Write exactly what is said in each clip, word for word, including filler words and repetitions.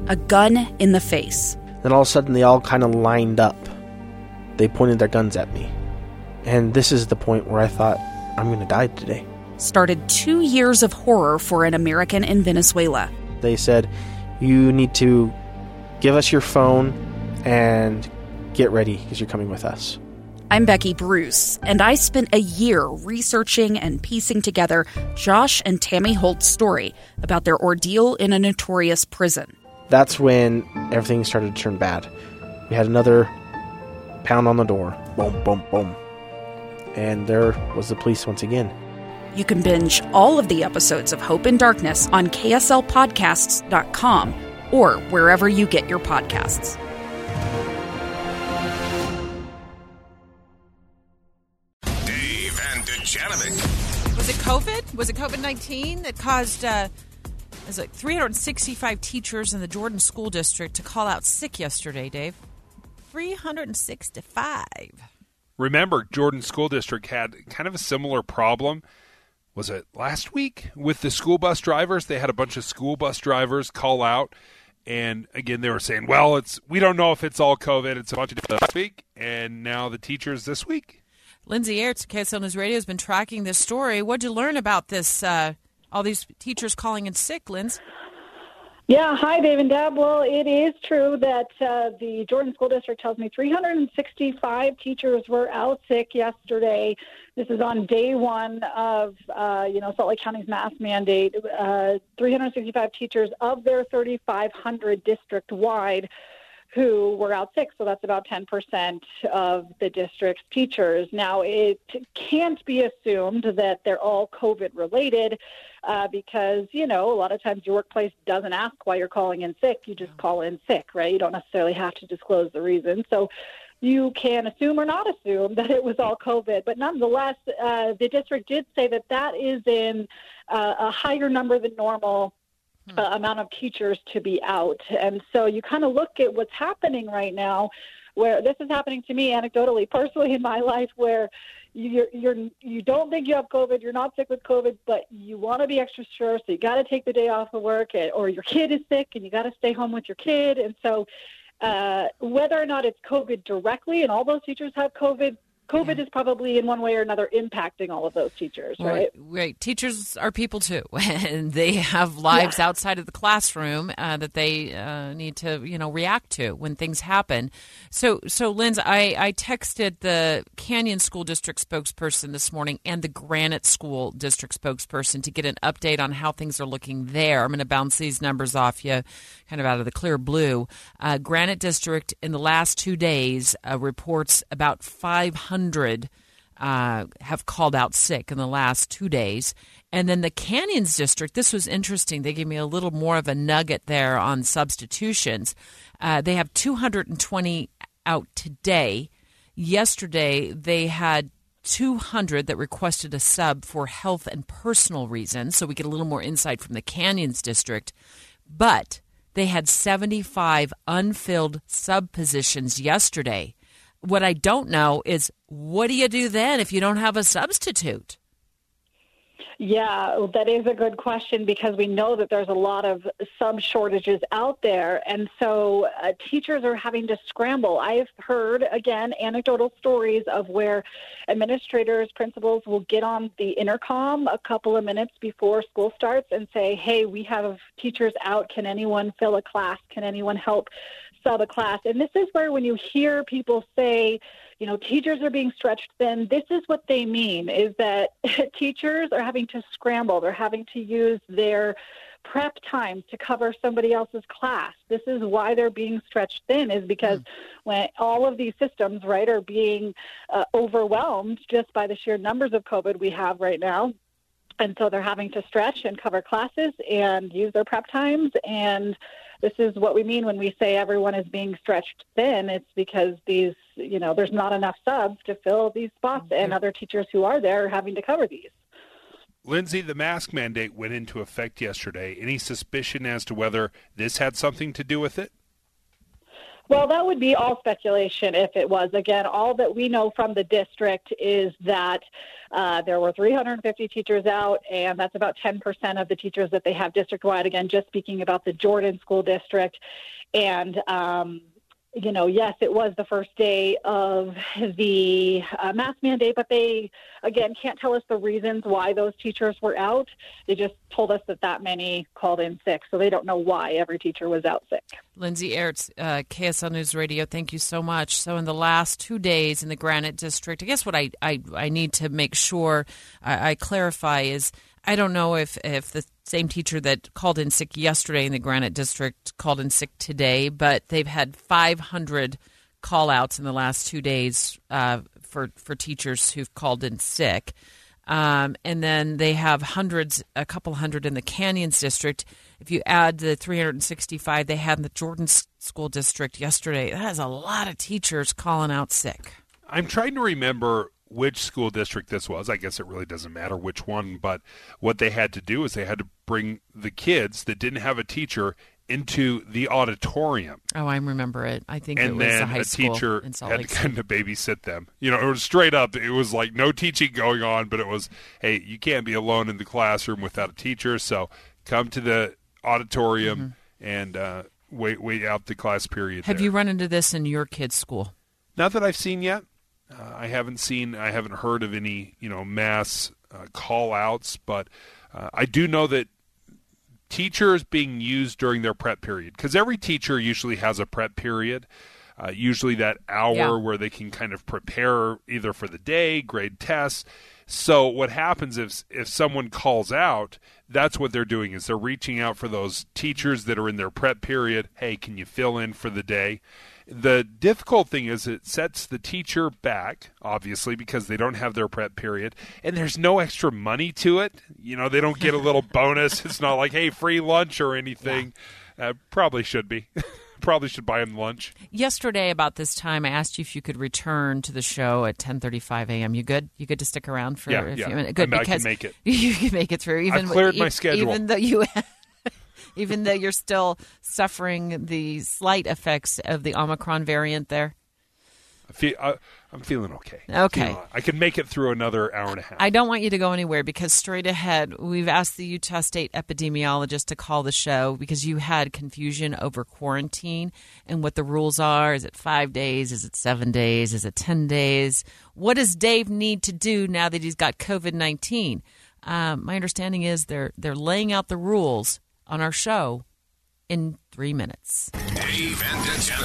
a gun in the face. Then all of a sudden they all kind of lined up. They pointed their guns at me. And this is the point where I thought, I'm going to die today. Started two years of horror for an American in Venezuela. They said, you need to give us your phone and get ready because you're coming with us. I'm Becky Bruce, and I spent a year researching and piecing together Josh and Tammy Holt's story about their ordeal in a notorious prison. That's when everything started to turn bad. We had another pound on the door. Boom, boom, boom. And there was the police once again. You can binge all of the episodes of Hope in Darkness on K S L podcasts dot com or wherever you get your podcasts. Dave and Dujanovic. Was it COVID? Was it COVID nineteen that caused uh, it was like three hundred sixty-five teachers in the Jordan School District to call out sick yesterday, Dave? three hundred sixty-five. Remember, Jordan School District had kind of a similar problem. Was it last week with the school bus drivers? They had a bunch of school bus drivers call out. And again, they were saying, well, it's we don't know if it's all COVID. It's a bunch of different last week. And now the teachers this week. Lindsay Aerts, K S L News Radio, has been tracking this story. What'd you learn about this, uh, all these teachers calling in sick, Linz? Yeah, hi, Dave and Deb. Well, it is true that uh, the Jordan School District tells me three hundred sixty-five teachers were out sick yesterday. This is on day one of, uh, you know, Salt Lake County's mask mandate. Uh, three hundred sixty-five teachers of their thirty-five hundred district-wide who were out sick. So that's about ten percent of the district's teachers. Now, it can't be assumed that they're all COVID-related uh, because, you know, a lot of times your workplace doesn't ask why you're calling in sick. You just call in sick, right? You don't necessarily have to disclose the reason. So you can assume or not assume that it was all COVID. But nonetheless, uh, the district did say that that is in uh, a higher number than normal Uh, amount of teachers to be out. And so you kind of look at what's happening right now, where this is happening to me anecdotally, personally in my life, where you're, you're, you don't think you have COVID, you're not sick with COVID, but you want to be extra sure, so you got to take the day off of work, or your kid is sick and you got to stay home with your kid. And so uh, whether or not it's COVID directly, and all those teachers have COVID, COVID is probably in one way or another impacting all of those teachers, right? Right. right. Teachers are people too, and they have lives yeah. outside of the classroom uh, that they uh, need to, you know, react to when things happen. So, so Linz, I, I texted the Canyon School District spokesperson this morning and the Granite School District spokesperson to get an update on how things are looking there. I'm going to bounce these numbers off you kind of out of the clear blue. Uh, Granite District in the last two days uh, reports about five hundred hundred uh, have called out sick in the last two days. And then the Canyons District, this was interesting. They gave me a little more of a nugget there on substitutions. Uh, they have two hundred twenty out today. Yesterday, they had two hundred that requested a sub for health and personal reasons. So we get a little more insight from the Canyons District. But they had seventy-five unfilled sub positions yesterday. What I don't know is, what do you do then if you don't have a substitute? Yeah, that is a good question, because we know that there's a lot of sub shortages out there. And so uh, teachers are having to scramble. I've heard, again, anecdotal stories of where administrators, principals will get on the intercom a couple of minutes before school starts and say, hey, we have teachers out. Can anyone fill a class? Can anyone help sub a class? And this is where, when you hear people say, you know, teachers are being stretched thin, this is what they mean, is that teachers are having to scramble. They're having to use their prep times to cover somebody else's class. This is why they're being stretched thin, is because mm. when all of these systems, right, are being uh, overwhelmed just by the sheer numbers of COVID we have right now. And so they're having to stretch and cover classes and use their prep times. And this is what we mean when we say everyone is being stretched thin. It's because these, you know, there's not enough subs to fill these spots, okay. and other teachers who are there are having to cover these. Lindsay, the mask mandate went into effect yesterday. Any suspicion as to whether this had something to do with it? Well, that would be all speculation if it was. Again, all that we know from the district is that uh, there were three hundred fifty teachers out, and that's about ten percent of the teachers that they have district-wide. Again, just speaking about the Jordan School District. And, um, you know, yes, it was the first day of the uh, mask mandate, but they, again, can't tell us the reasons why those teachers were out. They just told us that that many called in sick, so they don't know why every teacher was out sick. Lindsay Aerts, uh, K S L News Radio, thank you so much. So in the last two days in the Granite District, I guess what I, I, I need to make sure I, I clarify is I don't know if, if the same teacher that called in sick yesterday in the Granite District called in sick today, but they've had five hundred call-outs in the last two days uh, for, for teachers who've called in sick. Um, and then they have hundreds, a couple hundred in the Canyons District. If you add the three hundred sixty-five they had in the Jordan School District yesterday, that is a lot of teachers calling out sick. I'm trying to remember which school district this was. I guess it really doesn't matter which one, but what they had to do is they had to bring the kids that didn't have a teacher into the auditorium. Oh, I remember it. I think and it was then the high a school teacher in Salt had Lake to kind of babysit them. You know, it was straight up. It was like no teaching going on, but it was, hey, you can't be alone in the classroom without a teacher, so come to the auditorium mm-hmm. and uh, wait wait out the class period. Have there. you run into this in your kids' school? Not that I've seen yet. Uh, I haven't seen, I haven't heard of any, you know, mass uh, call-outs, but uh, I do know that teachers being used during their prep period, because every teacher usually has a prep period, uh, usually that hour yeah. where they can kind of prepare either for the day, grade tests. So what happens if if someone calls out, that's what they're doing is they're reaching out for those teachers that are in their prep period. Hey, can you fill in for the day? The difficult thing is it sets the teacher back, obviously, because they don't have their prep period, and there's no extra money to it. You know, they don't get a little bonus. It's not like, hey, free lunch or anything. Yeah. Uh, probably should be. Probably should buy them lunch. Yesterday about this time, I asked you if you could return to the show at ten thirty-five a.m. You good? You good to stick around for yeah, a yeah. few minutes? Good, I, because I can make it. You can make it through. Even I've cleared e- my schedule. Even though you... Even though you're still suffering the slight effects of the Omicron variant there? I feel, I, I'm feeling okay. Okay. Feeling, I can make it through another hour and a half. I don't want you to go anywhere because straight ahead, we've asked the Utah State epidemiologist to call the show because you had confusion over quarantine and what the rules are. Is it five days? Is it seven days? Is it ten days? What does Dave need to do now that he's got covid nineteen? Um, my understanding is they're they're laying out the rules on our show in three minutes. Dave and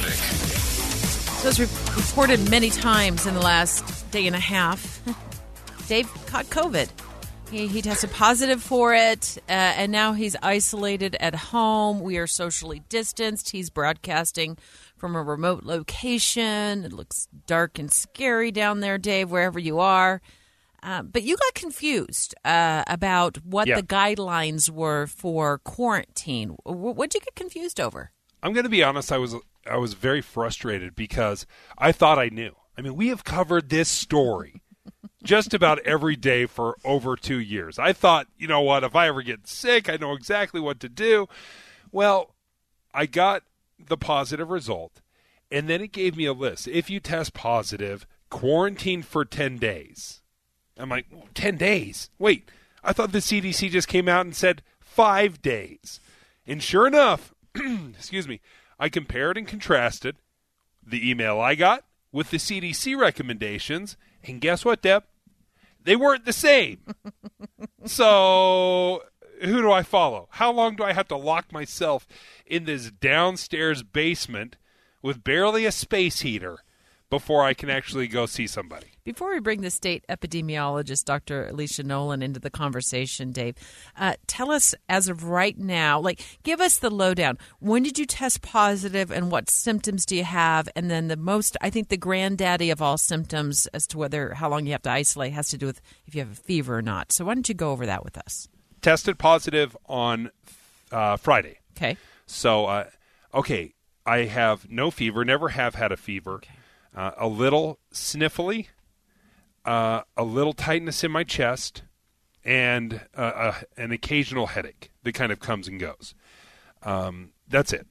Dejanovic. So as we've reported many times in the last day and a half, Dave caught COVID. He, he tested positive for it, uh, and now he's isolated at home. We are socially distanced. He's broadcasting from a remote location. It looks dark and scary down there, Dave, wherever you are. Uh, but you got confused uh, about what yeah. the guidelines were for quarantine. What did you get confused over? I'm going to be honest. I was I was very frustrated because I thought I knew. I mean, we have covered this story just about every day for over two years. I thought, you know what, if I ever get sick, I know exactly what to do. Well, I got the positive result, and then it gave me a list. If you test positive, quarantine for ten days. I'm like, ten days? Wait, I thought the C D C just came out and said five days. And sure enough, excuse me, I compared and contrasted the email I got with the C D C recommendations, and guess what, Deb? They weren't the same. So who do I follow? How long do I have to lock myself in this downstairs basement with barely a space heater before I can actually go see somebody? Before we bring the state epidemiologist, Doctor Alicia Nolan, into the conversation, Dave, uh, tell us as of right now, like, give us the lowdown. When did you test positive and what symptoms do you have? And then the most, I think the granddaddy of all symptoms as to whether, how long you have to isolate has to do with if you have a fever or not. So why don't you go over that with us? Tested positive on uh, Friday. Okay. So, uh, okay, I have no fever, never have had a fever. Okay. Uh, a little sniffly, uh, a little tightness in my chest, and uh, uh, an occasional headache that kind of comes and goes. Um, that's it.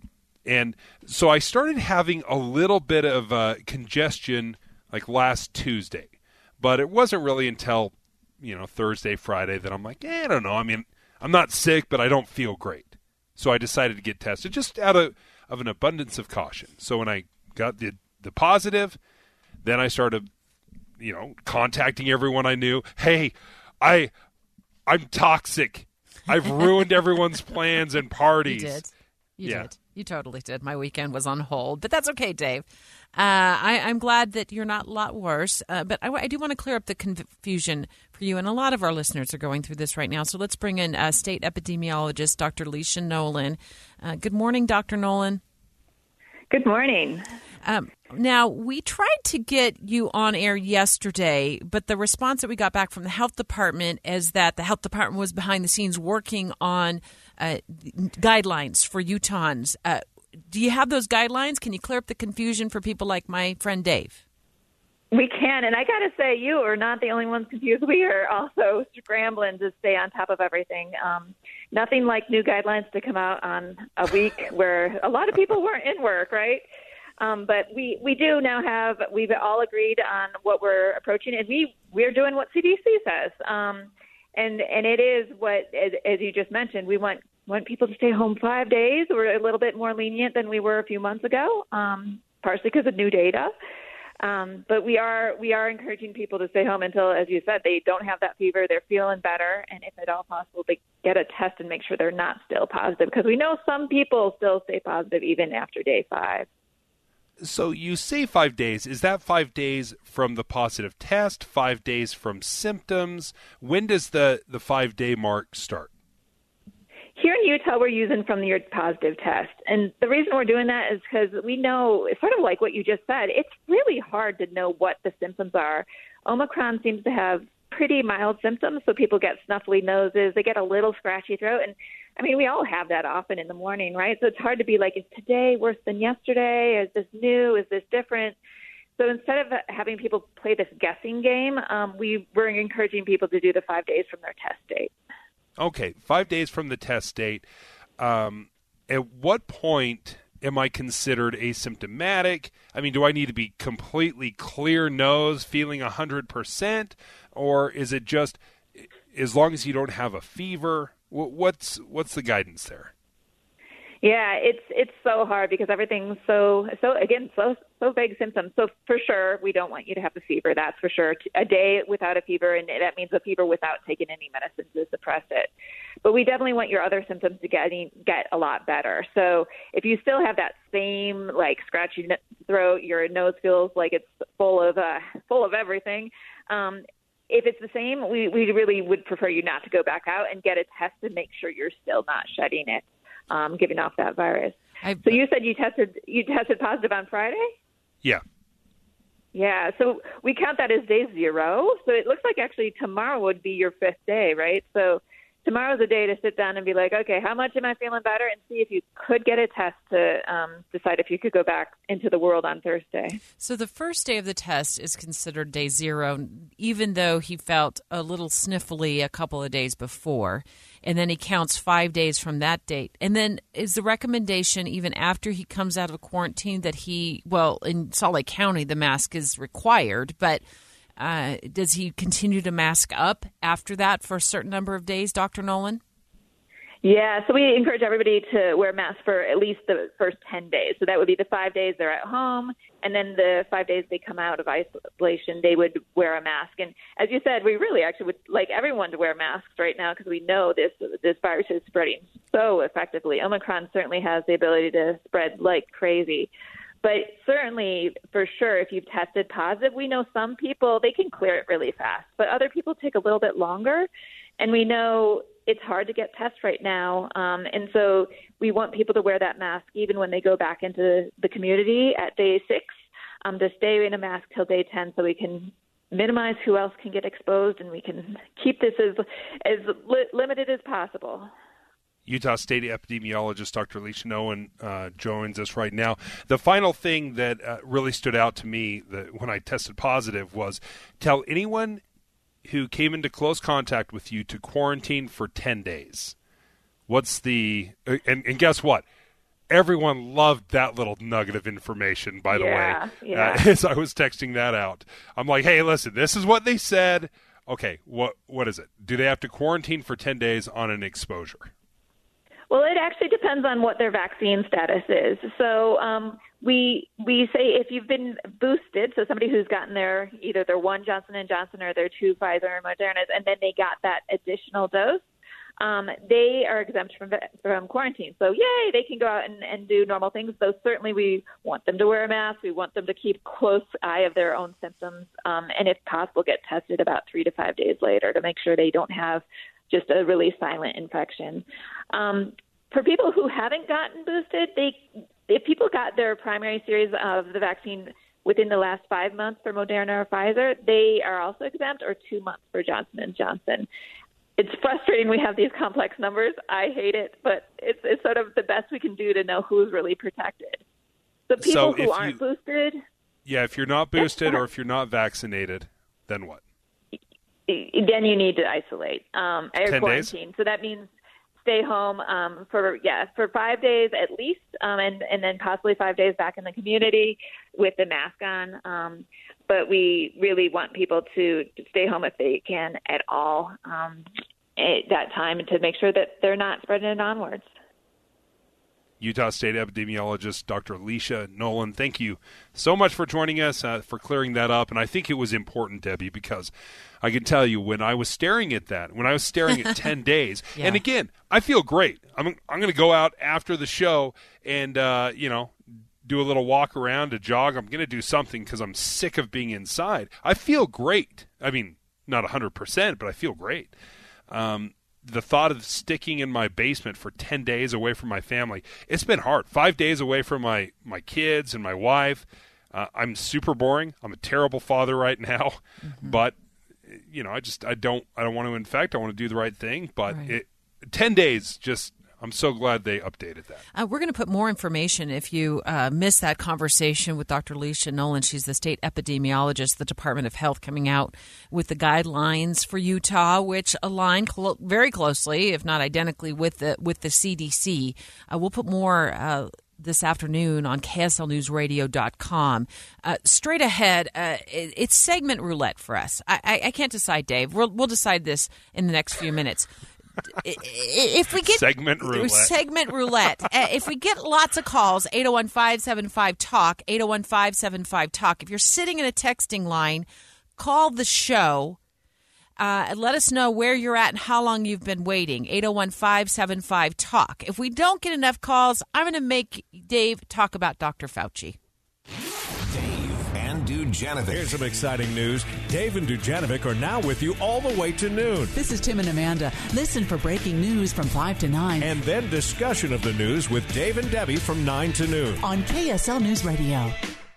And so I started having a little bit of uh, congestion like last Tuesday. But it wasn't really until, you know, Thursday, Friday that I'm like, eh, I don't know. I mean, I'm not sick, but I don't feel great. So I decided to get tested just out of, of an abundance of caution. So when I got the, the positive, then I started, you know, contacting everyone I knew. Hey, I, I'm toxic. I've ruined everyone's plans and parties. You did. You yeah. did. You totally did. My weekend was on hold, but that's okay, Dave. Uh, I, I'm glad that you're not a lot worse, uh, but I, I do want to clear up the confusion for you, and a lot of our listeners are going through this right now. So let's bring in uh, state epidemiologist Doctor Leisha Nolan. Uh, good morning, Doctor Nolan. Good morning. Um, now, we tried to get you on air yesterday, but the response that we got back from the health department is that the health department was behind the scenes working on uh, guidelines for Utahns. Uh, do you have those guidelines? Can you clear up the confusion for people like my friend Dave? We can, and I got to say, you are not the only ones confused. We are also scrambling to stay on top of everything. Um, nothing like new guidelines to come out on a week where a lot of people weren't in work, right? Um, but we, we do now have, we've all agreed on what we're approaching, and we, we're doing what C D C says. Um, and, and it is what, as, as you just mentioned, we want, want people to stay home five days. We're a little bit more lenient than we were a few months ago, um, partially because of new data. Um, but we are we are encouraging people to stay home until, as you said, they don't have that fever, they're feeling better, and if at all possible, they get a test and make sure they're not still positive, because we know some people still stay positive even after day five. So you say five days. Is that five days from the positive test, five days from symptoms? When does the, the five-day mark start? Here in Utah, we're using from your positive test. And the reason we're doing that is because we know, it's sort of like what you just said, it's really hard to know what the symptoms are. Omicron seems to have pretty mild symptoms, so people get snuffly noses, they get a little scratchy throat. And, I mean, we all have that often in the morning, right? So it's hard to be like, is today worse than yesterday? Is this new? Is this different? So instead of having people play this guessing game, um, we, we're encouraging people to do the five days from their test date. Okay, five days from the test date. Um, at what point am I considered asymptomatic? I mean, do I need to be completely clear nose, feeling one hundred percent? Or is it just as long as you don't have a fever? What's what's the guidance there? Yeah, it's it's so hard because everything's so, so again, so so vague symptoms. So for sure, we don't want you to have a fever, that's for sure. A day without a fever, and that means a fever without taking any medicine to suppress it. But we definitely want your other symptoms to get, get a lot better. So if you still have that same, like, scratchy throat, your nose feels like it's full of uh, full of everything, um, if it's the same, we, we really would prefer you not to go back out and get a test to make sure you're still not shedding it. Um, giving off that virus. I've, so you said you tested you tested positive on Friday? Yeah. Yeah. So we count that as day zero. So it looks like actually tomorrow would be your fifth day, right? So tomorrow's a day to sit down and be like, okay, how much am I feeling better? And see if you could get a test to um, decide if you could go back into the world on Thursday. So the first day of the test is considered day zero, even though he felt a little sniffly a couple of days before. And then he counts five days from that date. And then is the recommendation, even after he comes out of quarantine, that he, well, in Salt Lake County, the mask is required, but uh, does he continue to mask up after that for a certain number of days, Doctor Nolan? Yeah, so we encourage everybody to wear masks for at least the first ten days. So that would be the five days they're at home, and then the five days they come out of isolation, they would wear a mask. And as you said, we really actually would like everyone to wear masks right now because we know this this virus is spreading so effectively. Omicron certainly has the ability to spread like crazy. But certainly, for sure, if you've tested positive, we know some people, they can clear it really fast, but other people take a little bit longer. And we know it's hard to get tests right now. Um, and so we want people to wear that mask even when they go back into the community at day six, um, to stay in a mask till day ten so we can minimize who else can get exposed and we can keep this as, as li- limited as possible. Utah State epidemiologist Doctor Leisha Nolan uh, joins us right now. The final thing that uh, really stood out to me that when I tested positive was tell anyone who came into close contact with you to quarantine for ten days. What's the uh, – and, and guess what? everyone loved that little nugget of information, by the yeah, way, yeah. uh, as I was texting that out. I'm like, hey, listen, this is what they said. Okay, what what is it? Do they have to quarantine for ten days on an exposure? Well, it actually depends on what their vaccine status is. So um, we we say if you've been boosted, so somebody who's gotten their either their one Johnson and Johnson or their two Pfizer or Modernas, and then they got that additional dose, um, they are exempt from from quarantine. So yay, they can go out and, and do normal things. So certainly we want them to wear a mask. We want them to keep close eye of their own symptoms, um, and if possible, get tested about three to five days later to make sure they don't have just a really silent infection. Um, for people who haven't gotten boosted, they if people got their primary series of the vaccine within the last five months for Moderna or Pfizer, they are also exempt, or two months for Johnson and Johnson. It's frustrating we have these complex numbers. I hate it, but it's, it's sort of the best we can do to know who's really protected. So people So who if aren't you- boosted, Yeah, if you're not boosted or if you're not vaccinated, then what? then you need to isolate um, or ten days? quarantine. So that means stay home um, for yeah for five days at least, um, and and then possibly five days back in the community with the mask on. Um, but we really want people to stay home if they can at all um, at that time, and to make sure that they're not spreading it onwards. Utah State epidemiologist Doctor Alicia Nolan, thank you so much for joining us, uh, for clearing that up. And I think it was important, Debbie, because I can tell you when I was staring at that, when I was staring at ten days, Yeah. and again, I feel great. I'm I'm going to go out after the show and, uh, you know, do a little walk around, a jog. I'm going to do something because I'm sick of being inside. I feel great. I mean, not one hundred percent, but I feel great. Um, the thought of sticking in my basement for ten days away from my family, it's been hard. Five days away from my, my kids and my wife. Uh, I'm super boring. I'm a terrible father right now, mm-hmm. but you know, I just, I don't, I don't want to infect. I want to do the right thing, but Right. it, ten days, just, I'm so glad they updated that. Uh, we're going to put more information if you uh, missed that conversation with Doctor Alicia Nolan. She's the state epidemiologist, the Department of Health, coming out with the guidelines for Utah, which align clo- very closely, if not identically, with the with the C D C. Uh, we'll put more uh, this afternoon on K S L news radio dot com. Uh, straight ahead, uh, it, it's segment roulette for us. I, I, I can't decide, Dave. We'll, we'll decide this in the next few minutes. If we get segment roulette, segment roulette. Uh, if we get lots of calls, eight oh one, five seven five, talk, eight oh one, five seven five, talk. If you're sitting in a texting line, call the show uh, and let us know where you're at and how long you've been waiting. eight oh one, five seven five, talk. If we don't get enough calls, I'm going to make Dave talk about Doctor Fauci. Dujanovic. Here's some exciting news. Dave and Dujanovic are now with you all the way to noon. This is Tim and Amanda. Listen for breaking news from five to nine. And then discussion of the news with Dave and Debbie from nine to noon. On K S L News Radio.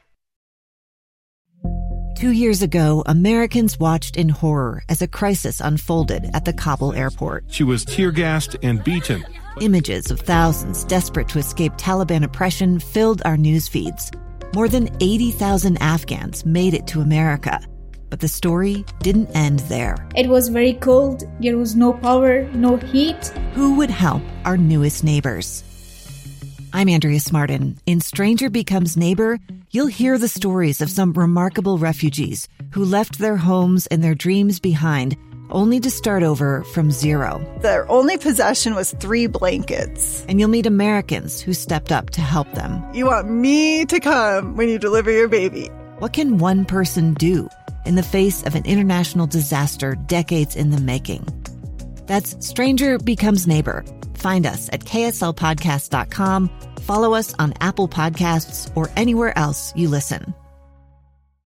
Two years ago, Americans watched in horror as a crisis unfolded at the Kabul airport. She was tear-gassed and beaten. Images of thousands desperate to escape Taliban oppression filled our news feeds. More than eighty thousand Afghans made it to America. But the story didn't end there. It was very cold. There was no power, no heat. Who would help our newest neighbors? I'm Andrea Smartin. In Stranger Becomes Neighbor, you'll hear the stories of some remarkable refugees who left their homes and their dreams behind, only to start over from zero. Their only possession was three blankets. And you'll meet Americans who stepped up to help them. You want me to come when you deliver your baby. What can one person do in the face of an international disaster decades in the making? That's Stranger Becomes Neighbor. Find us at K S L podcast dot com. Follow us on Apple Podcasts or anywhere else you listen.